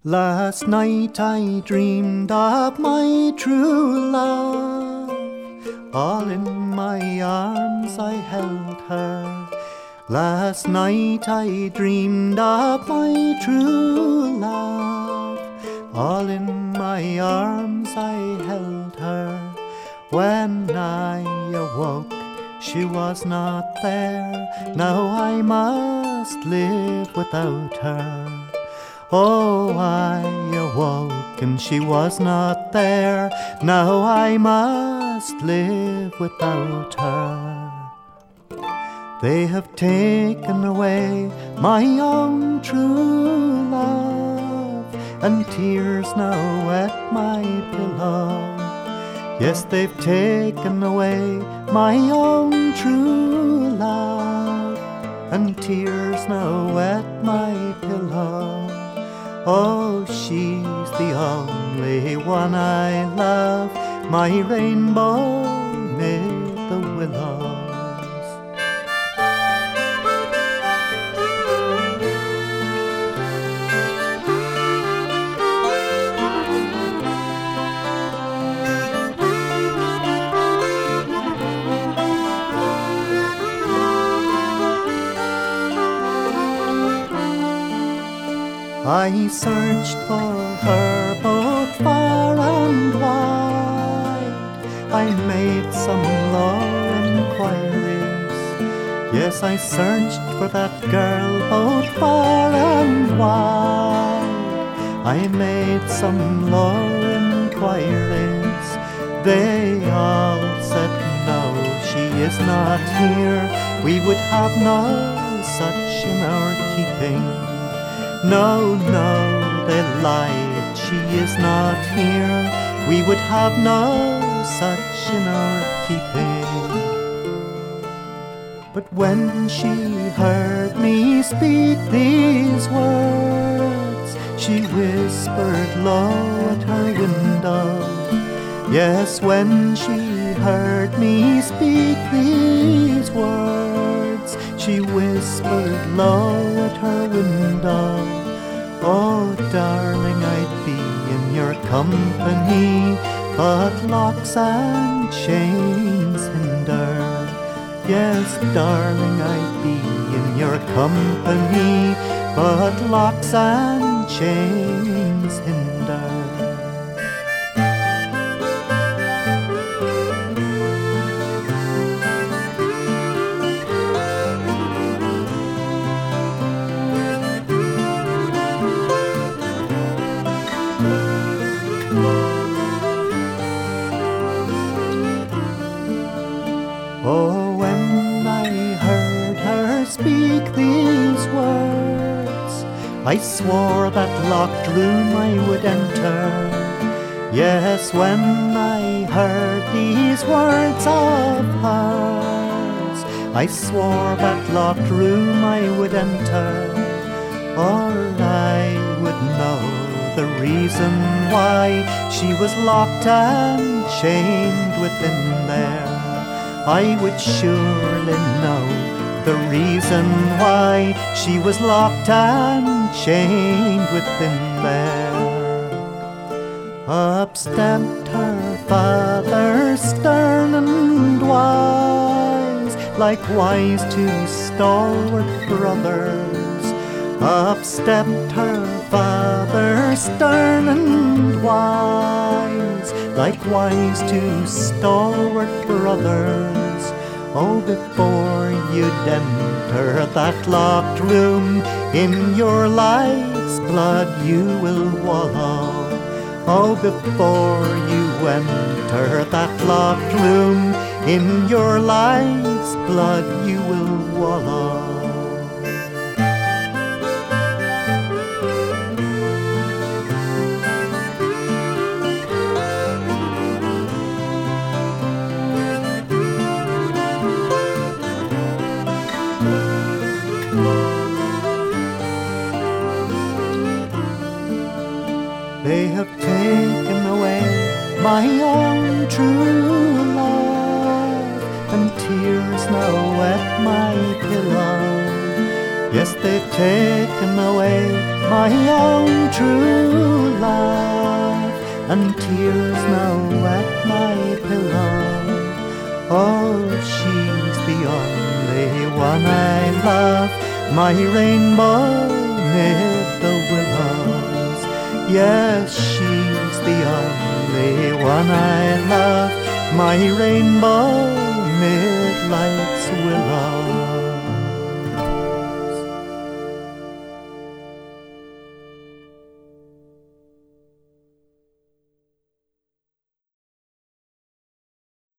Last night I dreamed of my true love. All in my arms I held her. Last night I dreamed of my true love. All in my arms I held her. When I awoke, she was not there. Now I must live without her. Oh, I awoke and she was not there. Now I must live without her. They have taken away my own true love, and tears now wet my pillow. Yes, they've taken away my own true love, and tears now wet my pillow. Oh, she's the only one I love, my rainbow mid the willows. I searched for her both far and wide. I made some low inquiries. Yes, I searched for that girl both far and wide. I made some low inquiries. They all said no, she is not here. We would have no such in our keeping. No, no, they lied, she is not here. We would have no such in our keeping. But when she heard me speak these words, she whispered low at her window. Yes, when she heard me speak these words, she whispered low at her window. Oh, darling, I'd be in your company, but locks and chains hinder. Yes, darling, I'd be in your company, but locks and chains hinder. Oh, when I heard her speak these words, I swore that locked room I would enter. Yes, when I heard these words of hers, I swore that locked room I would enter. Or I would know the reason why she was locked and chained within there. I would surely know the reason why she was locked and chained within there. Up stepped her father, stern and wise, likewise two stalwart brothers. Up stepped her father, stern and wise, likewise two stalwart brothers. Oh, before you'd enter that locked room, in your life's blood you will wallow. Oh, before you enter that locked room, in your life's blood you will wallow. They have taken away my own true love, and tears now wet my pillow. Yes, they've taken away my own true and tears now wet my pillow. Oh, she's the only one I love, my rainbow mid the willows. Yes, she's the only one I love, my rainbow mid life's willows.